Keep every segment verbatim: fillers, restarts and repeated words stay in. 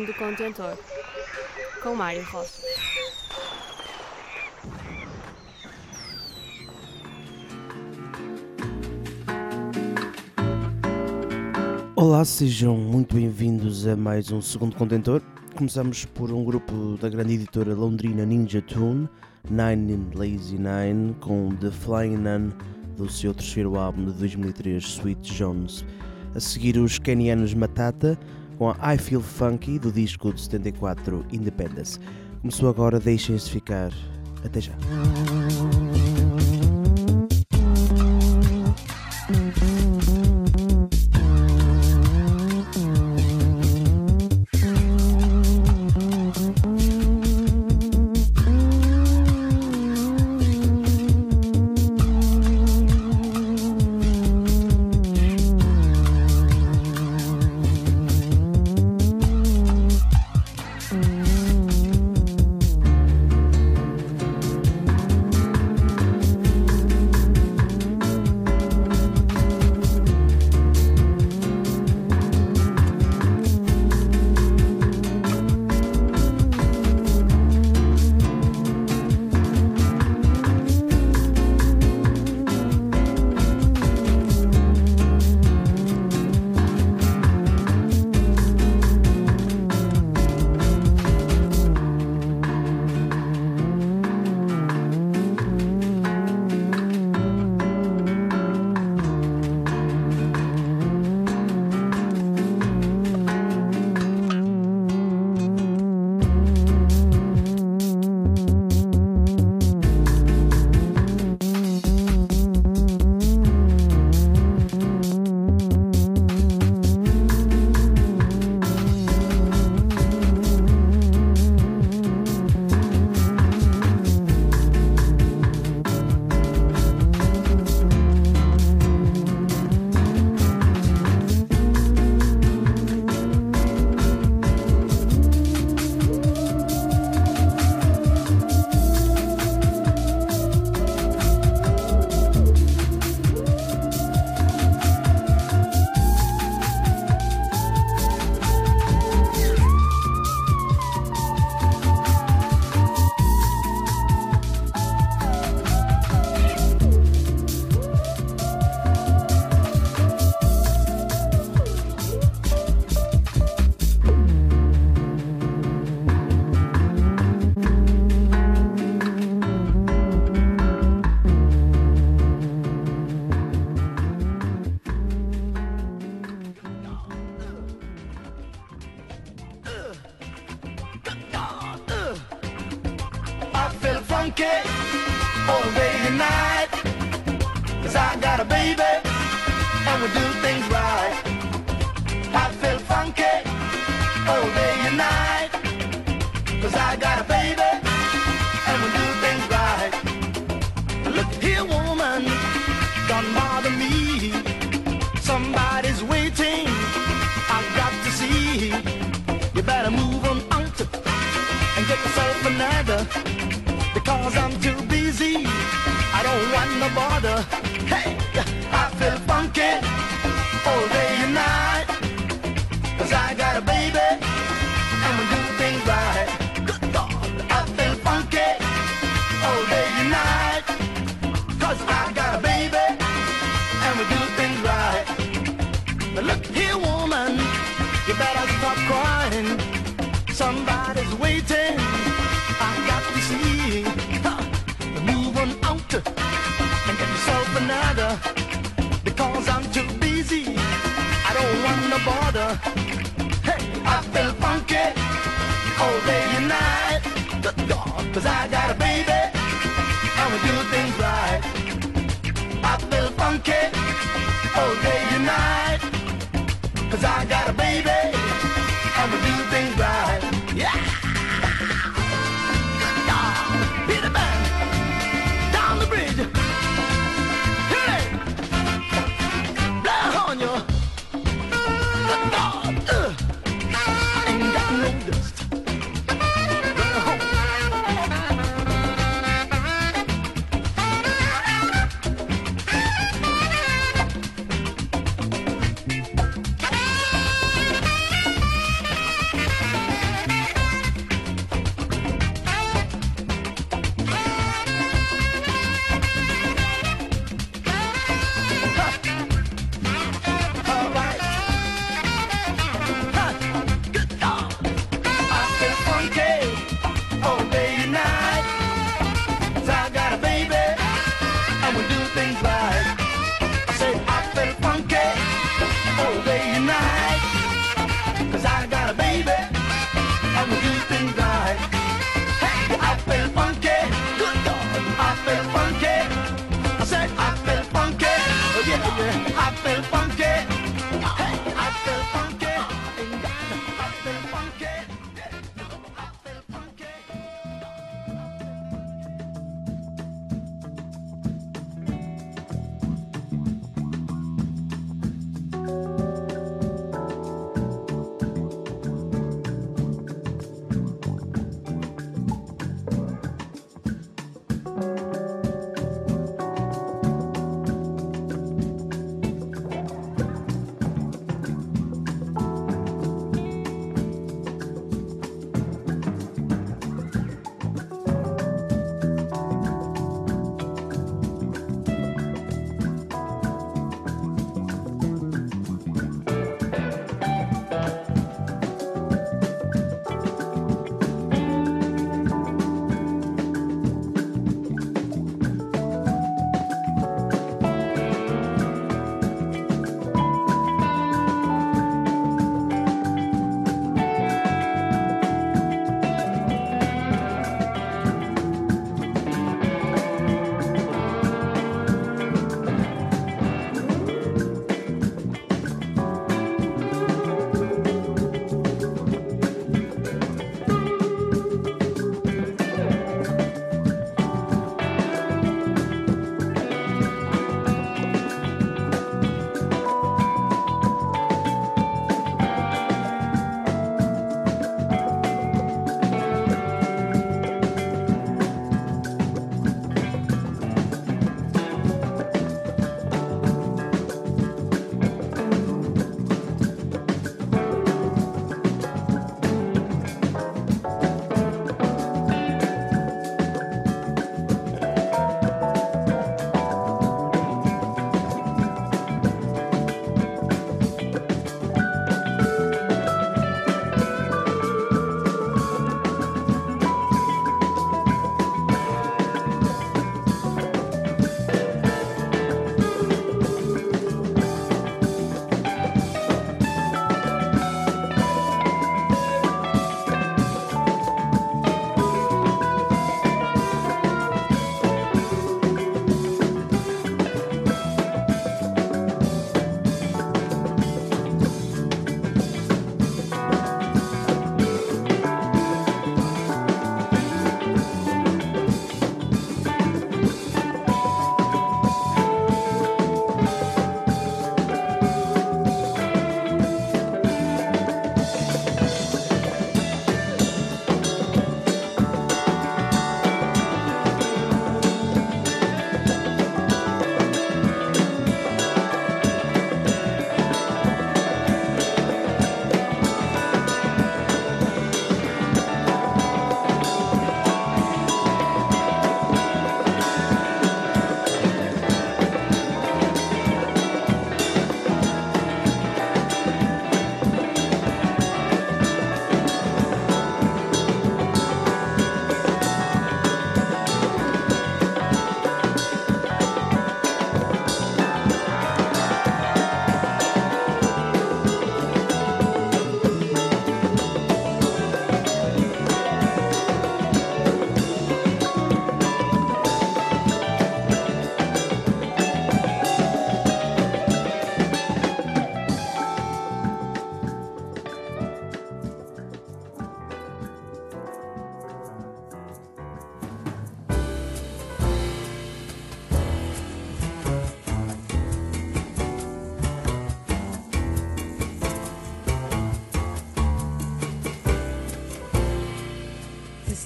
Segundo Contentor, com Mário Rocha. Olá, sejam muito bem-vindos a mais um Segundo Contentor. Começamos por um grupo da grande editora londrina Ninja Tune, Nine in Lazy Nine, com The Flying Nun, do seu terceiro álbum de dois mil e três, Sweet Jones. A seguir, os kenianos Matata, com a I Feel Funky, do disco de setenta e quatro, Independence. Começou agora, deixem-se ficar. Até já.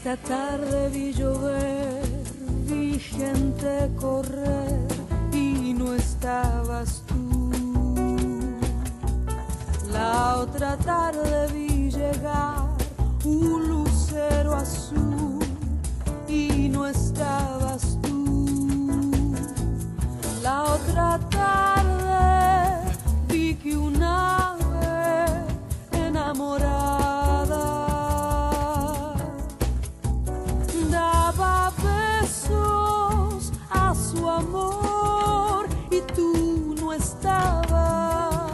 Esta tarde vi llover, vi gente correr y no estabas tú. La otra tarde vi llegar un lucero azul y no estabas tú. La otra tarde vi que un ave enamorada daba besos a su amor y tú no estabas.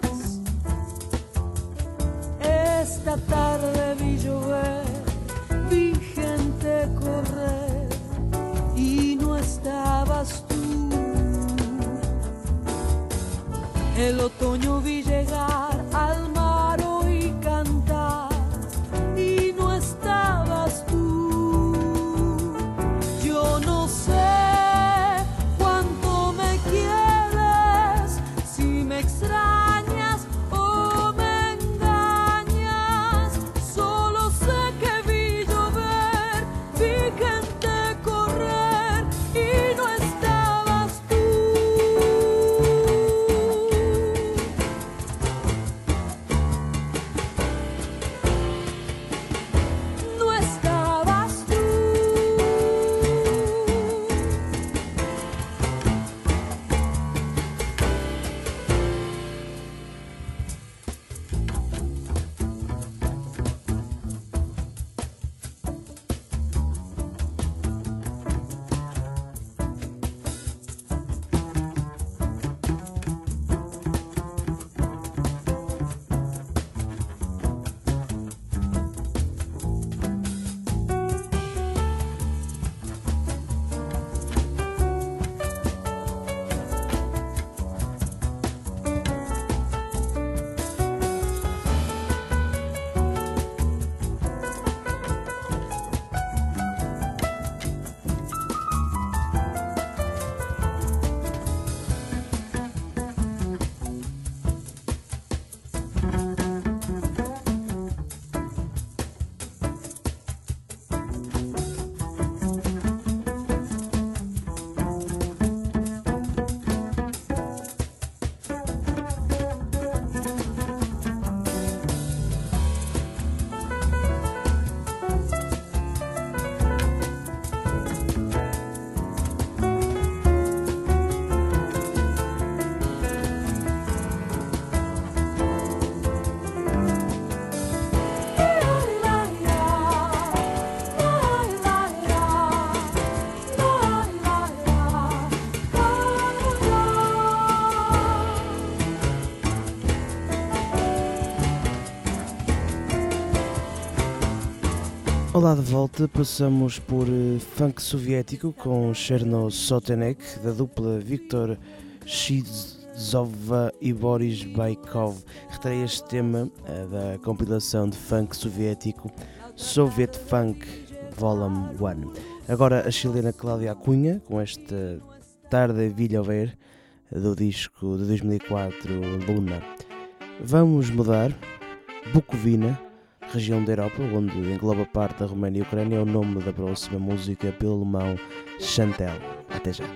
Esta tarde vi llover, vi gente correr y no estabas tú. El otoño vi llegar al mar oí cantar y no estabas tú. Yo no sé cuánto me quieres, si me extrañas o me engañas. Solo sé que vi llover, vi gente correr y no estabas tú. No estabas tú. Olá de volta, passamos por uh, funk soviético com Cherno Sotenek, da dupla Viktor Shizova e Boris Baikov. Retirei este tema uh, da compilação de funk soviético Soviet Funk Volume um. Agora a chilena Cláudia Cunha, com esta Tarde vi llover, do disco de dois mil e quatro Luna. Vamos mudar. Bucovina, região da Europa, onde engloba parte da Roménia e Ucrânia, é o nome da próxima música pelo alemão Chantel. Até já.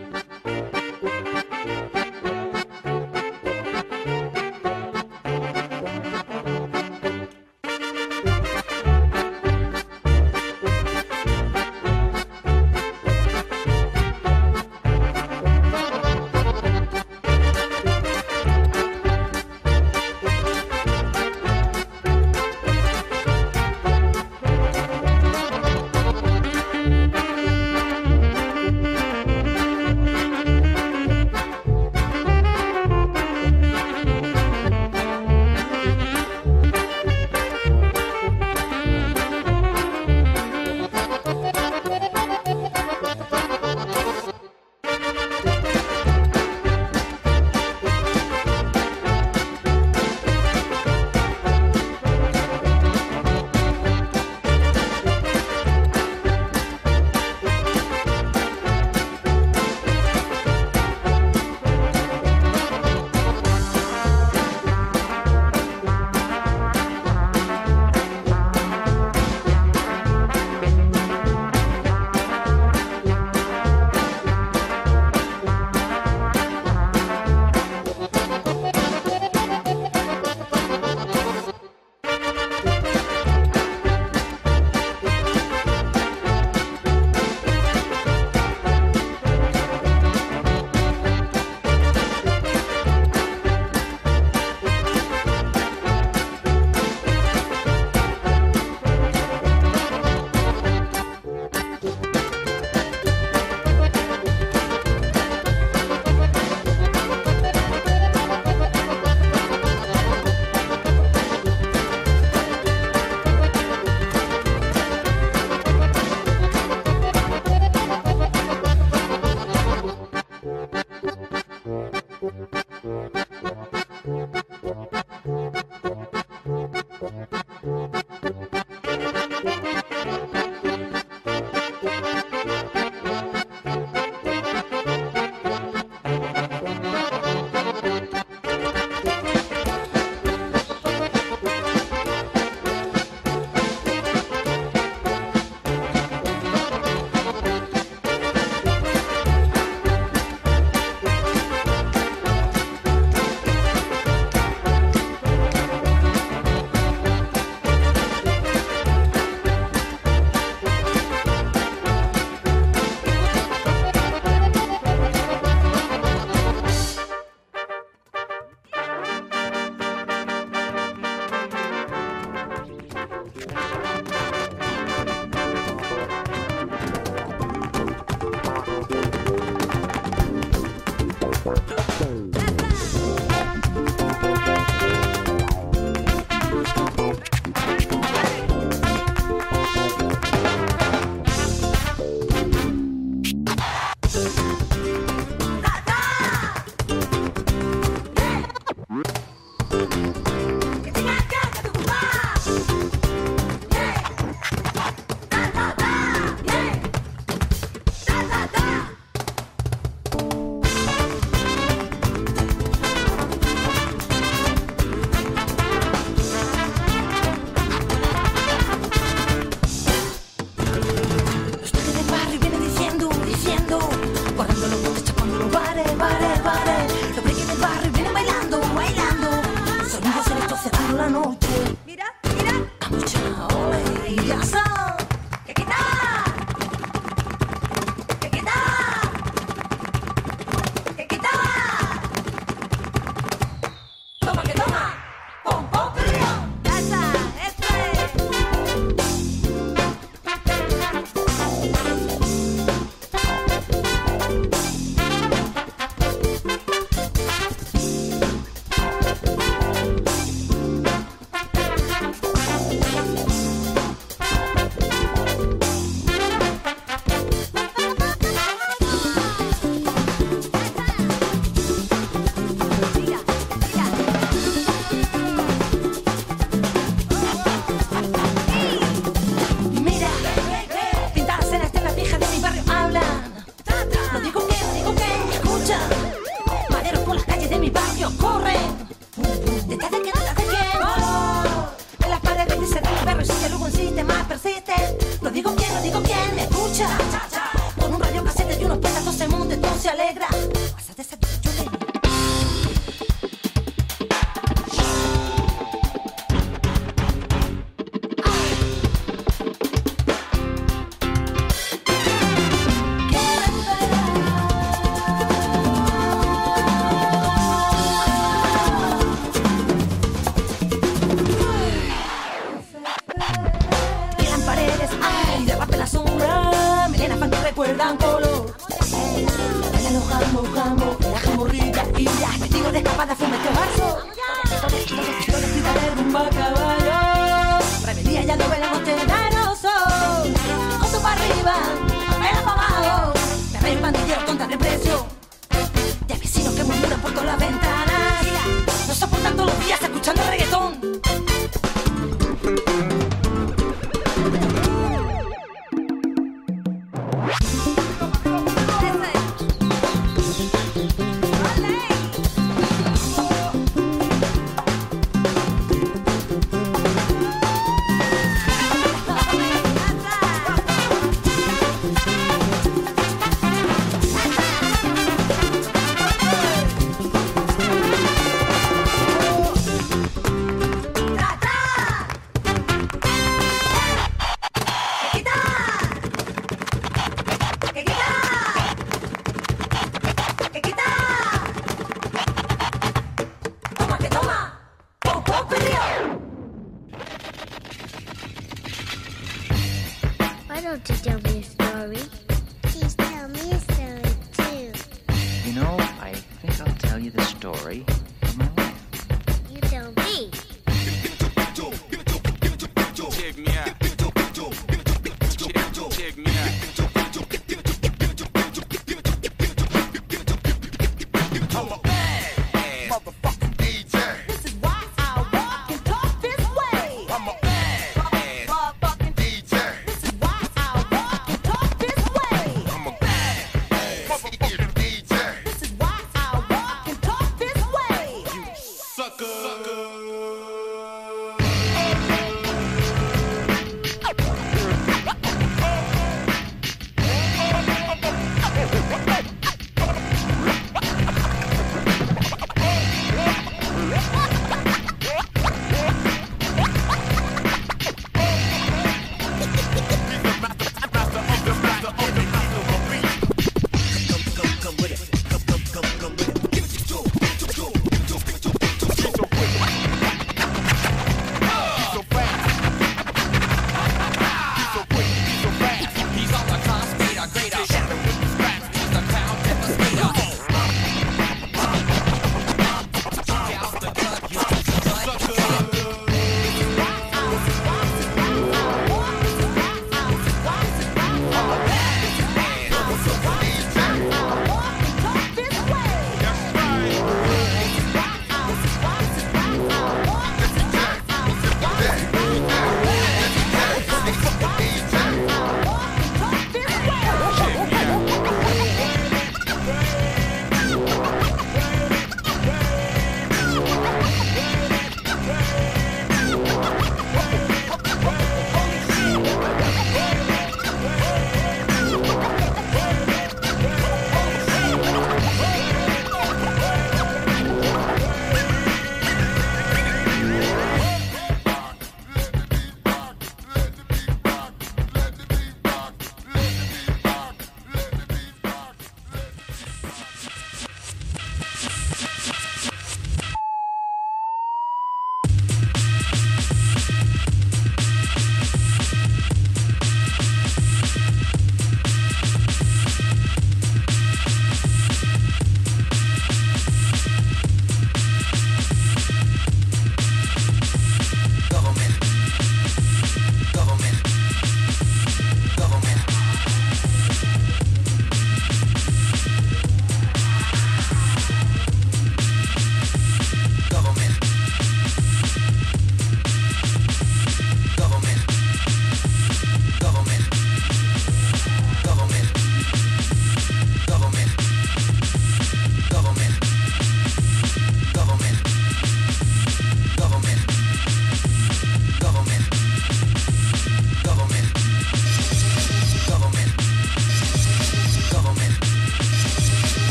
This is why I walk and talk this way.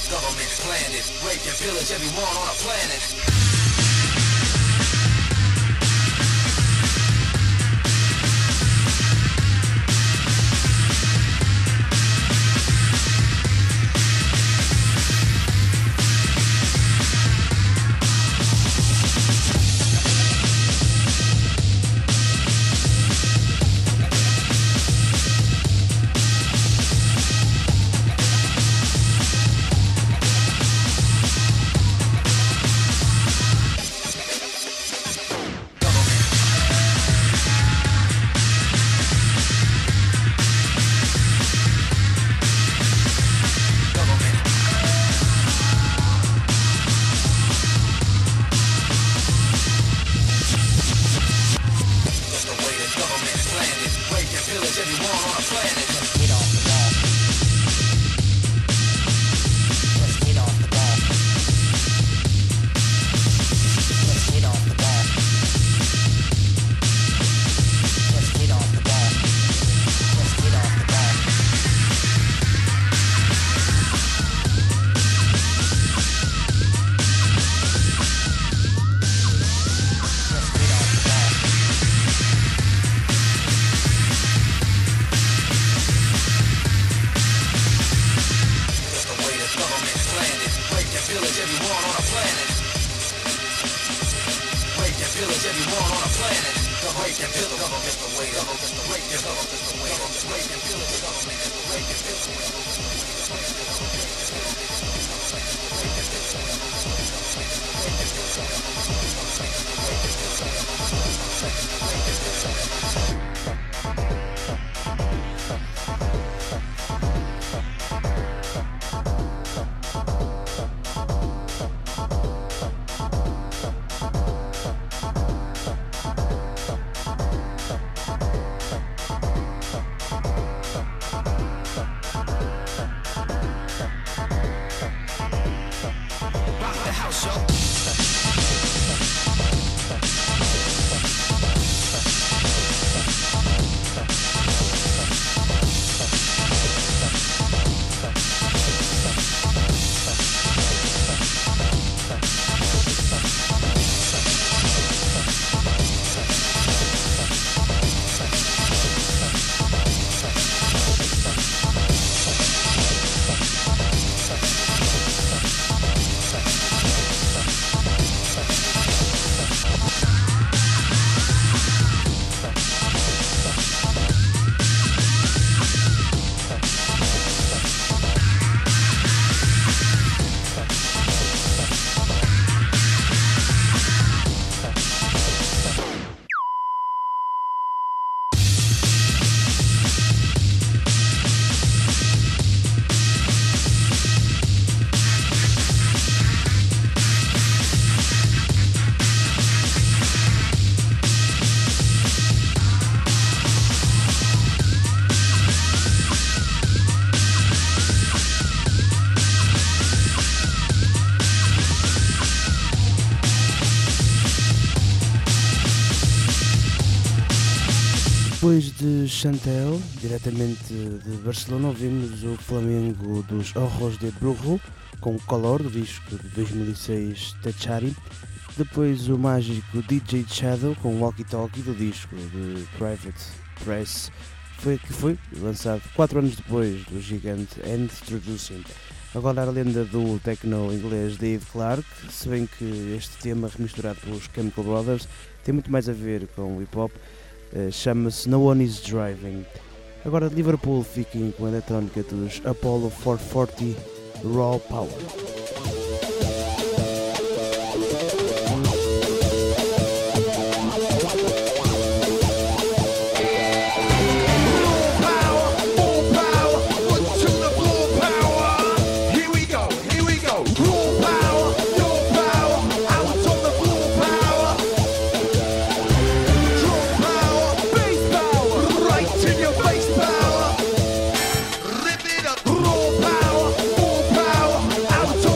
government planted, rape and pillage everyone on a planet. Depois de Chantel, diretamente de Barcelona, ouvimos o Flamengo dos Ojos de Brujo, com o Color, do disco de dois mil e seis Techari. Depois o mágico D J Shadow, com o Walkie Talkie, do disco de Private Press, foi, que foi lançado quatro anos depois do gigante And Introducing. Agora a lenda do techno inglês Dave Clarke, se bem que este tema remisturado pelos Chemical Brothers tem muito mais a ver com o hip hop. Uh, chama-se No One Is Driving. Agora de Liverpool fiquem com a eletrónica dos Apollo quatrocentos e quarenta Raw Power. Out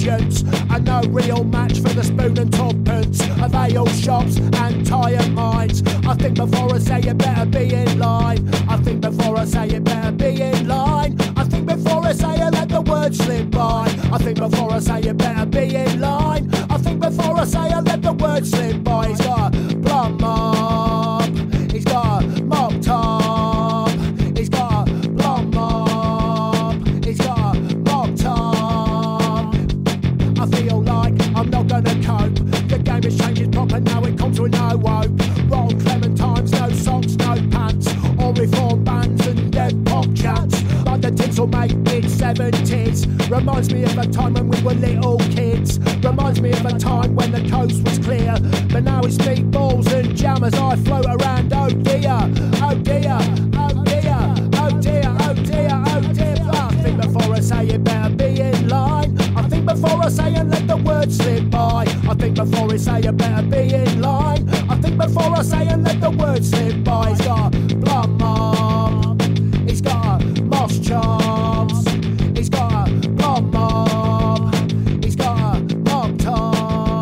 patience, and no real match for the spoon and tuppence of ale shops and tired minds. I think before I say it better be in line. I think before I say it better be in line. I think before I say it let the words slip by. I think before I say it better be in line. I think before I say it let the words slip by. He's got a blunt mob, he's got a mop top, he's got a blunt mob, he's got a mop top. I feel like I'm not gonna cope. The game is changing proper now, it comes with no hope. Rotten clementines, no socks, no pants, all reform bands and dead pop chants. Like the tinsel mate mid seventies. Reminds me of a time when we were little kids. Reminds me of a time when the coast was clear. But now it's meatballs and jam as I float around. Oh dear, oh dear, oh dear, oh dear, oh dear, oh dear. I think before I say it better be in line. I think before I say it let the words slip by. I think before I say it better be in line. I think before I say it let the words slip by. He's got a blunt mob, he's got a moss chops, he's got a blunt mob, he's got a mop top.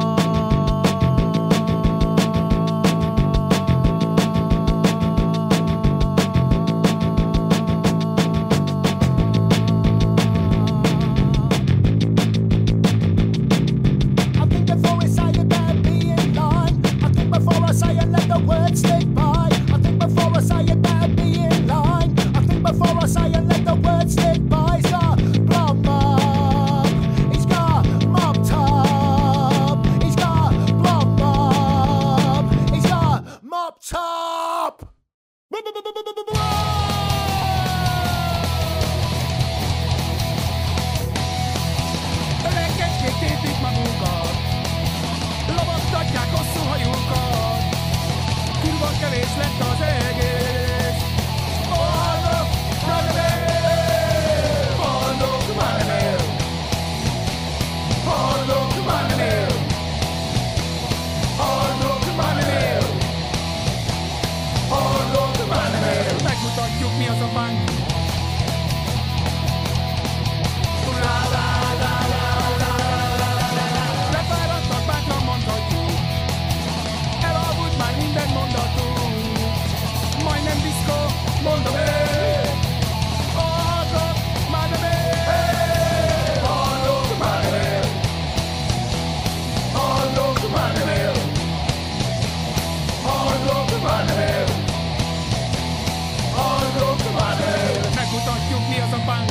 I think before I say it better be in line. I think before I say it let the words slip by. I think before I say it better be in line. I think before I say it let the words slip by. He's got a blunt mob, he's got a mop top, he's got a blunt mob, he's got a mop top. Öregek tépik magunkat, lovagtatják hosszú hajunkat, kurva kevés lett az egész. Boldog Manemel, boldog Manemel, boldog Manemel, boldog Manemel, boldog Manemel. Megmutatjuk mi az a bank. Lefáradtak, bátran mondhatjuk, elavult már minden mondatunk. Majdnem diszkó, mondom én. Boldog Manemel, boldog Manemel, boldog Manemel, boldog Manemel, boldog Manemel. Megmutatjuk mi az a bank.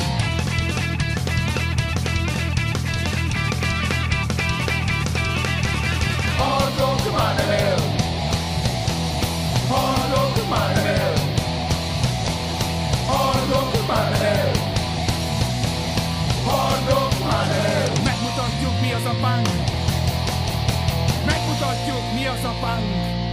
Boldog Manemel, boldog Manemel, boldog Manemel, boldog Manemel. Megmutatjuk mi az a bank. Megmutatjuk mi az a bank.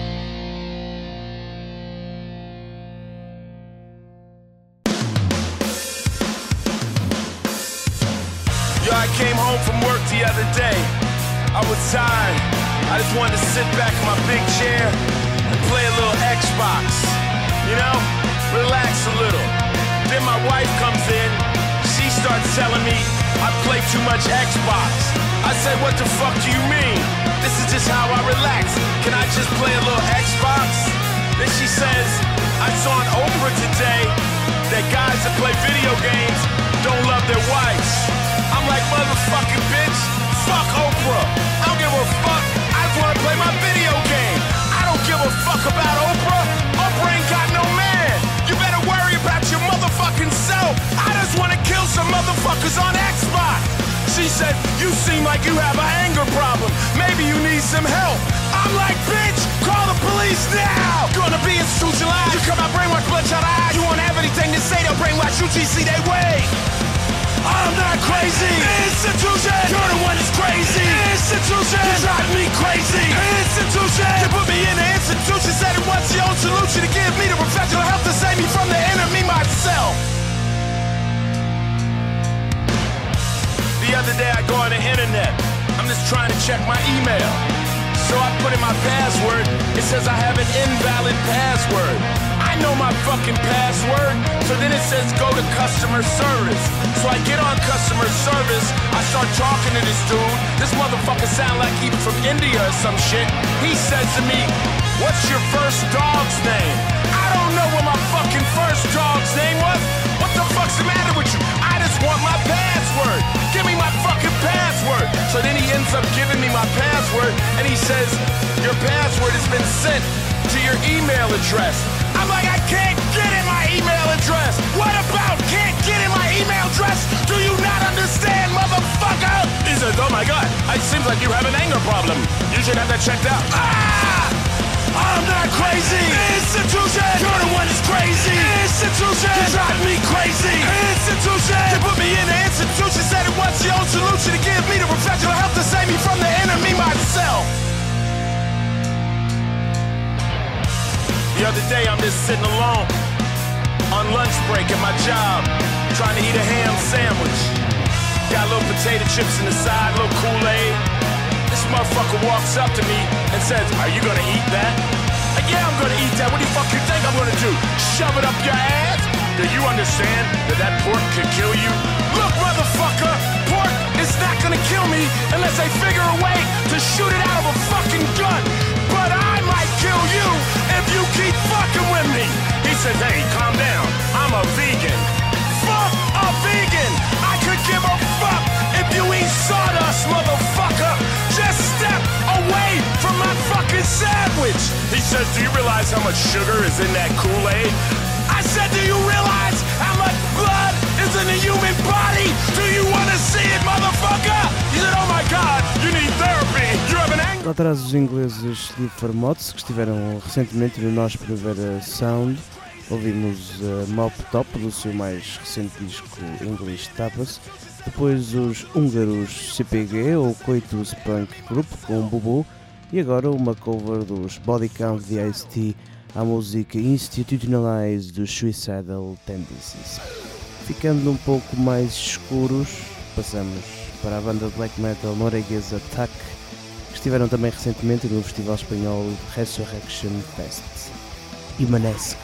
Yo, I came home from work the other day. I was tired. I just wanted to sit back in my big chair and play a little Xbox. You know? Relax a little. Then my wife comes in. She starts telling me I play too much Xbox. I said, what the fuck do you mean? This is just how I relax. Can I just play a little Xbox? Then she says, I saw on Oprah today that guys that play video games don't love their wives. I'm like, motherfucking bitch, fuck Oprah. I don't give a fuck. I just wanna play my video game. I don't give a fuck about Oprah. Oprah ain't got no man. You better worry about your motherfucking self. I just wanna kill some motherfuckers on Xbox. She said, you seem like you have an anger problem. Maybe you need some help. I'm like, bitch, call the police now. Gonna be institutionalized. You come out brainwash, bloodshot eyes. You won't have anything to say, they'll brainwash you till you see they way. I'm not crazy. Institution. You're the one that's crazy. Institution. You drive me crazy. Institution. You put me in the institution. Said it was your own solution to give me the professional help to save me from the enemy myself. The other day I go on the internet. I'm just trying to check my email. So I put in my password. It says I have an invalid password. I I know my fucking password. So then it says go to customer service. So I get on customer service. I start talking to this dude. This motherfucker sound like he from India or some shit. He says to me, what's your first dog's name? I don't know what my fucking first dog's name was. What the fuck's the matter with you? I just want my password. Give me my fucking password. So then he ends up giving me my password and he says, your password has been sent to your email address. I'm like, I can't get in my email address. What about can't get in my email address? Do you not understand, motherfucker? He says, oh my God, it seems like you have an anger problem. You should have that checked out. Ah! I'm not crazy. Institution. You're the one that's crazy. Institution. You drive me crazy. Institution. They put me in the institution. Said it wants your own solution to give me the professional help to save me from the enemy myself. The other day I'm just sitting alone on lunch break at my job, trying to eat a ham sandwich. Got a little potato chips in the side, a little Kool-Aid. This motherfucker walks up to me and says, are you gonna eat that? Like, yeah, I'm gonna eat that. What the fuck you think I'm gonna do? Shove it up your ass? Do you understand that that pork could kill you? Look, motherfucker, pork is not gonna kill me unless I figure a way to shoot it out of a fucking gun. But I might kill you if you keep fucking with me. He says, hey, calm down. I'm a vegan. Fuck a vegan. I could give a fuck if you eat sawdust, motherfucker. Just step away from my fucking sandwich. He says, do you realize how much sugar is in that Kool-Aid? I said, do you realize how much blood is in the human body? Do you want to see it, motherfucker? He said, oh my God, you need therapy. You have an anger. Lá atrás os ingleses de Formots, que estiveram recentemente no Nós Primavera Sound. Ouvimos uh, Mop Top, do seu mais recente disco English Tapas. Depois os húngaros C P G, ou Coitus Punk Group, com Bubu. E agora uma cover dos Body Count de Ice-T à música Institutionalized dos Suicidal Tendencies. Ficando um pouco mais escuros, passamos para a banda de black metal norueguesa Tuck, que estiveram também recentemente no festival espanhol Resurrection Fest. Imanesque.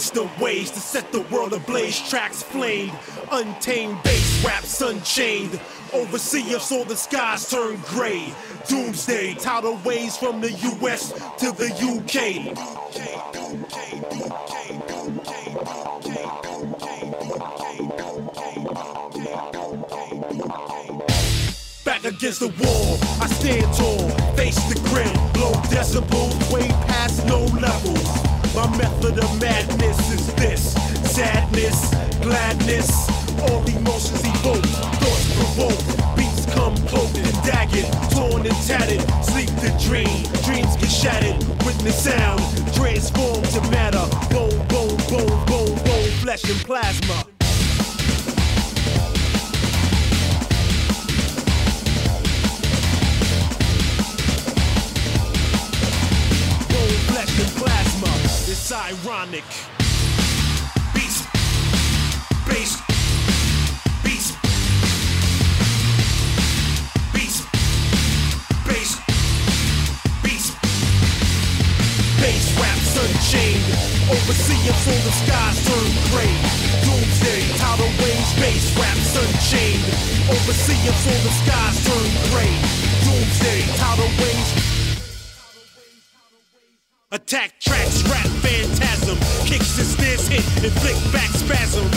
gangster ways to set the world ablaze. Tracks flamed, untamed bass raps unchained. Overseer saw the skies turn gray. Doomsday, tidal waves from the U S to the U K. Back against the wall, I stand tall, face the grim, blow decibels way past no levels. My method of madness is this: sadness, gladness, all emotions evoke, thoughts provoke, beats come cloaked and dagged, torn and tattered, sleep to dream, dreams get shattered, witness sound, transform to matter, bone, bone, bone, bone, bone, flesh and plasma. Plasma, it's ironic. Beast, bass, beast, beast, bass, beast, bass raps unchained. Overseer till the skies turn gray. Doomsday, tidal waves, bass raps unchained. Overseer till the skies turn gray. Doomsday, tidal waves. Attack tracks, rap phantasm. Kicks and snares hit, inflict back spasm.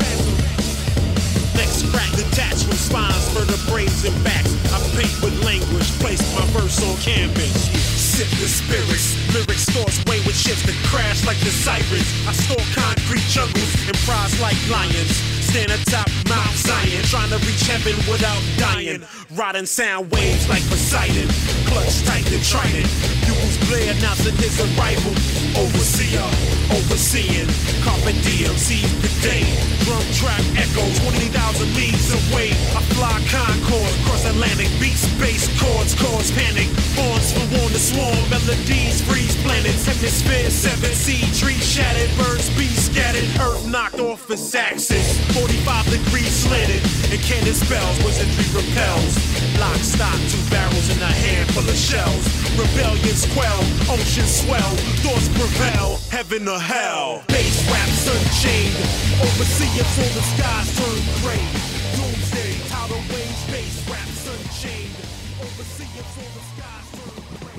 Next crack detached from spines, vertebrae and backs. I paint with language, place my verse on canvas. Sip the spirits, lyrics thoughts wayward ships that crash like the sirens. I store concrete jungles and prize like lions. Stand atop Mount Zion, trying to reach heaven without dying. Riding sound waves like Poseidon, clutch tight and trident. Bugles blare announcing his arrival. Overseer, overseeing, carpe diem, seize the day. Drum track echoes twenty thousand leagues away. I fly Concord, cross Atlantic, beats, bass chords, cause panic. Horns for one to swarm, melodies freeze planets. Hemisphere seven, sea trees shattered, birds be scattered. Earth knocked off its axis, forty-five degrees slanted, and cannon spells, wizardry repels. Lock, stock, two barrels and a handful of shells. Rebellions quell, oceans swell, thoughts prevail, heaven or hell. Bass raps unchained, overseer till the skies turn gray. Doomsday, tidal waves, bass raps unchained, overseer till the skies turn gray.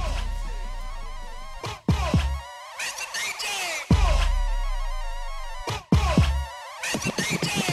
Mister D J! Mister D J!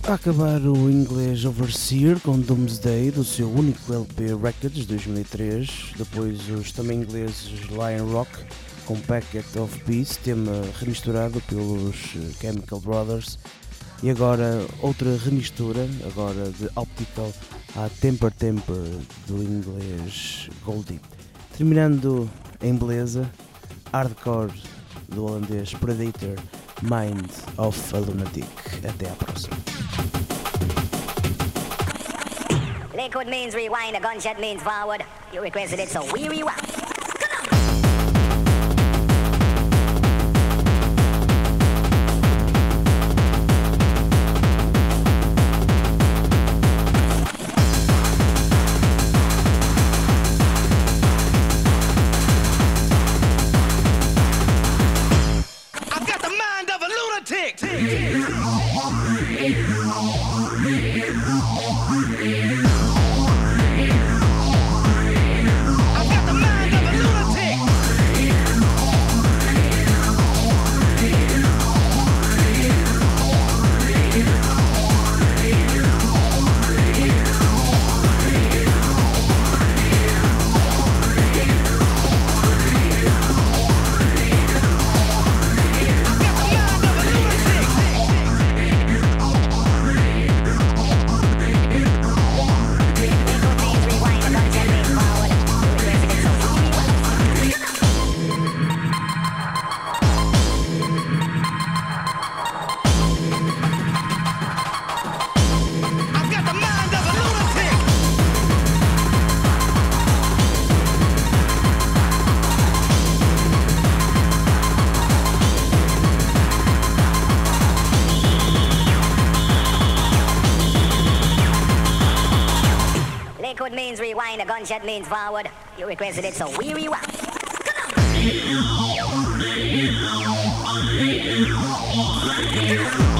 A acabar o inglês Overseer com Doomsday do seu único L P Records de dois mil e três, depois os também ingleses Lion Rock com Packet of Peace, tema remisturado pelos Chemical Brothers, e agora outra remistura, agora de Optical a Temper Temper do inglês Goldie. Terminando em beleza, hardcore do holandês Predator, Mind of a Lunatic. Até à próxima. Liquid means rewind, a gunshot means forward. You requested it, so we rewind. I've got the mind of a lunatic. Liquid means rewind, a gunshot means forward. You requested it, so we rewind. Come on!